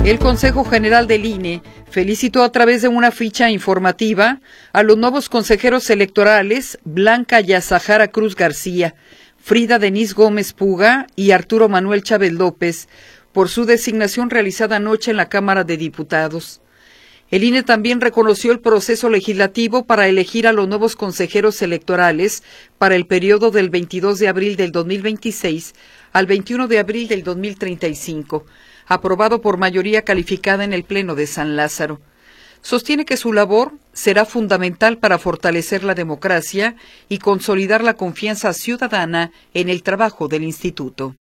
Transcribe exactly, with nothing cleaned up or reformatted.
El Consejo General del I N E felicitó a través de una ficha informativa a los nuevos consejeros electorales Blanca Yazahara Cruz García, Frida Denise Gómez Puga y Arturo Manuel Chávez López por su designación realizada anoche en la Cámara de Diputados. El I N E también reconoció el proceso legislativo para elegir a los nuevos consejeros electorales para el periodo del veintidós de abril del dos mil veintiséis al veintiuno de abril del dos mil treinta y cinco, aprobado por mayoría calificada en el Pleno de San Lázaro. Sostiene que su labor será fundamental para fortalecer la democracia y consolidar la confianza ciudadana en el trabajo del instituto.